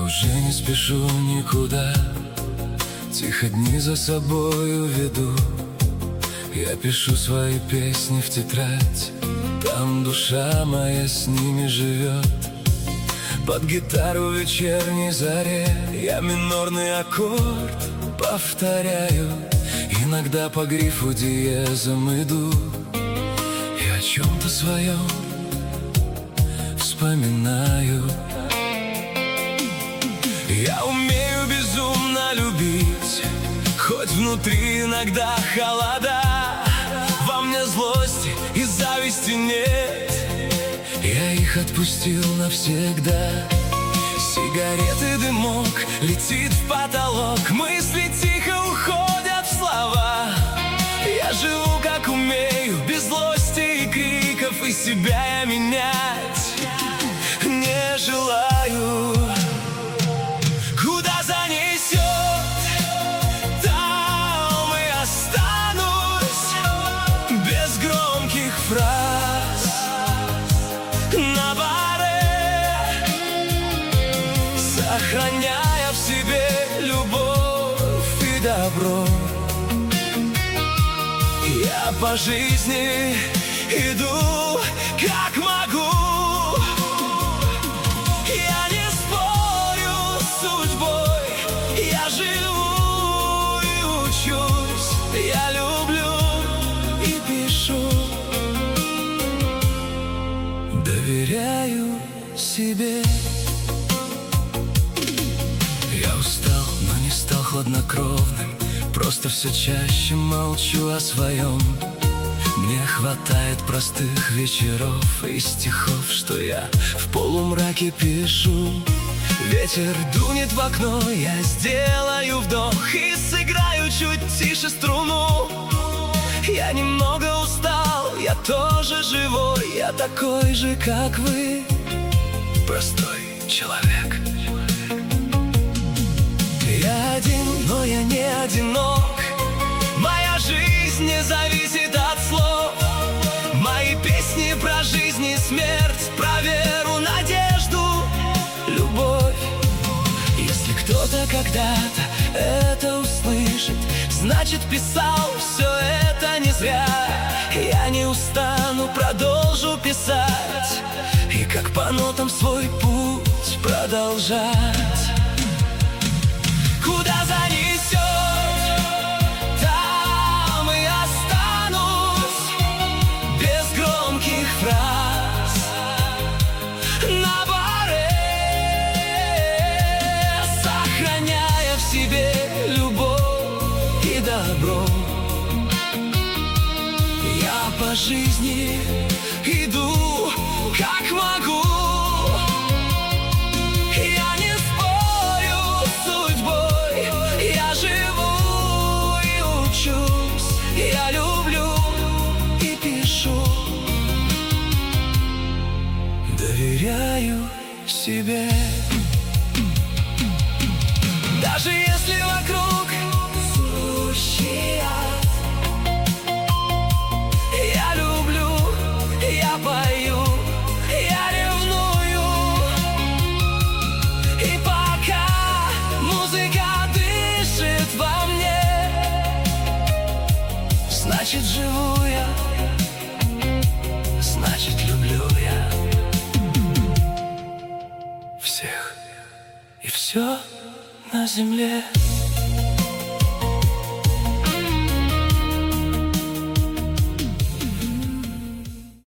уже не спешу никуда, тихо дни за собою веду. Я пишу свои песни в тетрадь, там душа моя с ними живет. Под гитару в вечерней заре я минорный аккорд повторяю. Иногда по грифу диезом иду и о чем-то своем вспоминаю. Я умею безумно любить, хоть внутри иногда холода. Во мне злости и зависти нет, я их отпустил навсегда. Сигареты, дымок летит в потолок, мысли тихо уходят в слова. Я живу как умею, без злости и криков, и себя я менять не желаю. Куда занесет, там и останусь, без громких фраз на баре, сохраняя в себе любовь и добро. Я по жизни иду как могу. Я не спорю с судьбой, я живу и учусь. Я люблю и пишу, доверяю себе. Я устал, но не стал хладнокровным, просто все чаще молчу о своем. Мне хватает простых вечеров и стихов, что я в полумраке пишу. Ветер дунет в окно, я сделаю вдох и сыграю чуть тише струну. Я немного устал, я тоже живой, я такой же, как вы, простой человек. Я один, но я не одинок. Моя жизнь не зависит от слов. Мои песни про жизнь и смерть, про веру, надежду, любовь. Если кто-то когда-то это услышит, значит писал все это не зря. Я не устану, продолжу писать и как по нотам свой путь продолжать. Куда занесет, там и останусь, без громких фраз на баре, сохраняя в себе любовь и добро. Я по жизни иду как могу. Я люблю и пишу, доверяю себе. Даже если вокруг сущий ад, я люблю, я пою, я ревную. И пока музыка дышит во мне, значит живу я, значит люблю я всех и все на земле.